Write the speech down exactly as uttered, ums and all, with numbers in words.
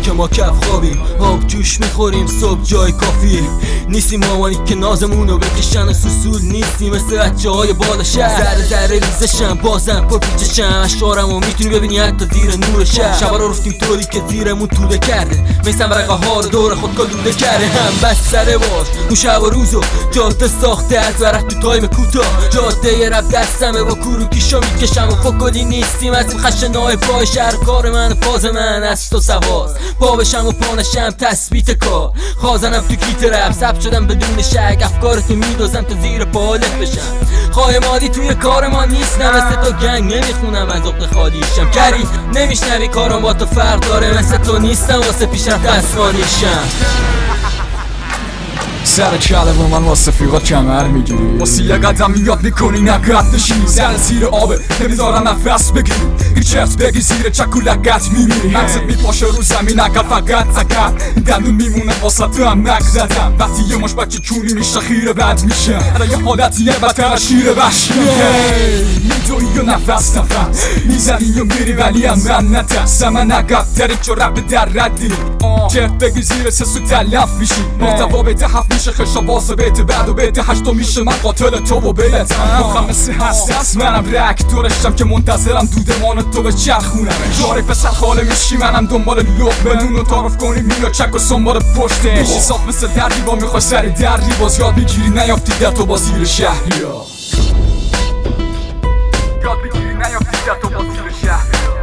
که ما کف خوابیم، آب جوش میخوریم صبح جای کافی نیستیم. مامانی که نازمونو بکشن و سوسول نیستیم مثل بچه های بالا شهر. ذره ذره ریزشم بازم پر پیچشم، اشعارمو میتونی ببینی حتی زیر نور شهر. شبا رو رفتیم طوری که زیرمون توده کرده، میسن ورقه ها رو دور خود گلوله کرده. هم بس سره باش اون شب و روزو جاده ساخته از ورق تو تایم کوتاه. جاده یه رب دستمه با کوروکیشو میکشم و فکلی نیستیم از این خشنای پای شهر. کار من فاز من از تو سواز، بابشم و پانشم تثبیت کار. خازنم تو کیت رب ثبت شدم بدون شک، افکارتو میدوزم تا زیر پالت بشم. خواهی مادی توی کار ما نیستم، مثل تو گنگ نمیخونم از عقد خالیشم. کری نمیشنوی کارم با تو فرق داره، مثل تو نیستم واسه پیشرفت اسمانیشم. سر کله با من واسه فیقا کمر میگیری، واسه یه قدم یاد میکنی نقد نشی. سر زیر آبه نمیذارن نفس بگیری، هیچ چرت بگی زیر چکولکت میمیری. مغزت میپاشه رو زمین اقل فقط زکر، دندون میمونه واسه تو هم نق زدم. وقتی یه مش بچه چونی میشه خیره بد میشه، هر یه حالتیه بدتر شیر وحشی. میدوی و نفس نفس میزنی و میری ولی هم من نترسم. من عقب تری چو رب در ردی، چرت بگی زیر سسو تلف میشی. محتوا به هفت میشه خشا واسه بیت بعد و بیت هشتو میشه من قاتل تو و بلتم. مخم مثل هست از منم رک دورشتم که منتظرم دودمان تو به چرخونم. جاری پسر خاله میشی منم دنبال لقمه نون رو تعارف کنی میلا چک و سنبال پشتش. حساب مثل دردی با میخوای سری دردی باز یاد میگیری نیافتی در تو با زیر شهری ها. یاد میگیری نیافتی در تو با زیر شهری ها.